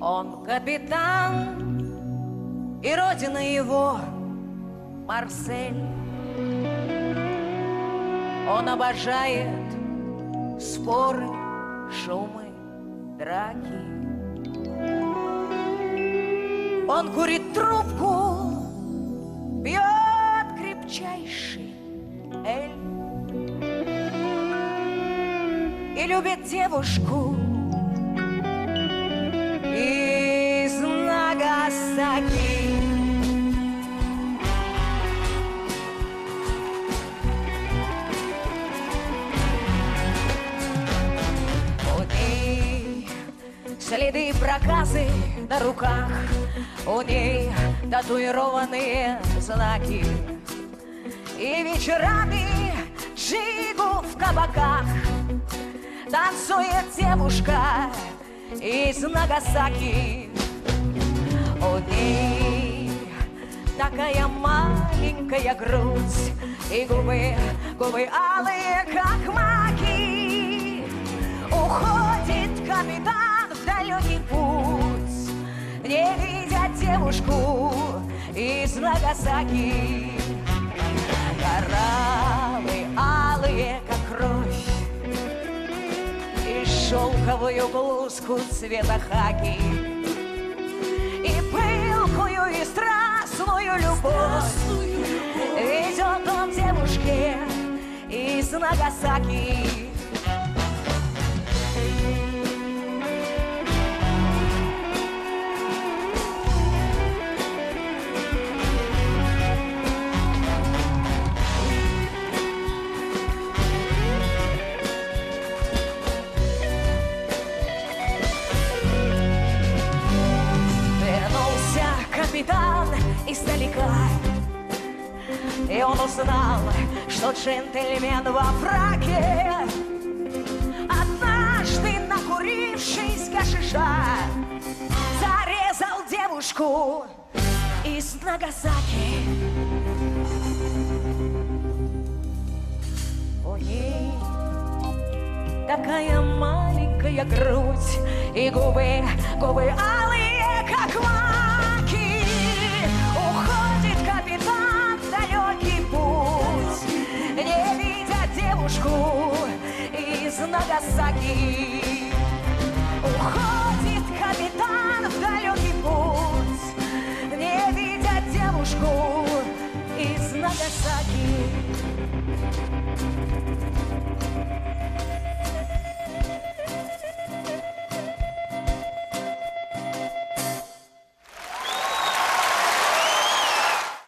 Он капитан, и родина его Марсель. Он обожает споры, шумы, драки. Он курит трубку, пьет крепчайший эль и любит девушку из Нагасаки. У ней следы и проказы на руках, у ней татуированные знаки. И вечерами джигу в кабаках танцует девушка из Нагасаки. У ней такая маленькая грудь и губы алые, как маки. Уходит капитан в далекий путь, не видя девушку из Нагасаки. Кораллы алые, как кровь, и шелковую блузку цвета хаки, и пылкую и страстную любовь ведет он девушке из Нагасаки. Капитан издалека, и он узнал, что джентльмен во фраке, однажды, накурившись гашиша, зарезал девушку из Нагасаки. У ней такая маленькая грудь и губы алые, как маки. Уходит капитан в далекий путь, не видя девушку из Нагасаки. Уходит капитан в далекий путь, не видя девушку из Нагасаки.